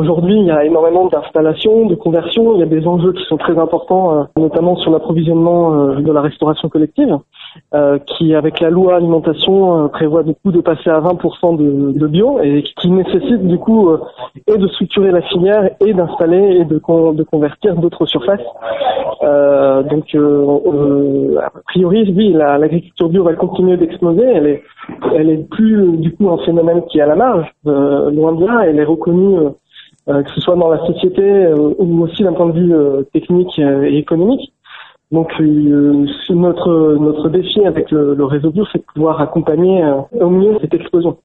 Aujourd'hui, il y a énormément d'installations, de conversions. Il y a des enjeux qui sont très importants, notamment sur l'approvisionnement de la restauration collective, qui, avec la loi alimentation, prévoit du coup de passer à 20% de bio et qui nécessite du coup et de structurer la filière et d'installer et de convertir d'autres surfaces. Donc, a priori, oui, l'agriculture bio va continuer d'exploser. Elle est plus du coup un phénomène qui est à la marge, loin de là. Elle est reconnue, que ce soit dans la société ou aussi d'un point de vue technique et économique. Donc notre défi avec le réseau bio, c'est de pouvoir accompagner au mieux cette explosion.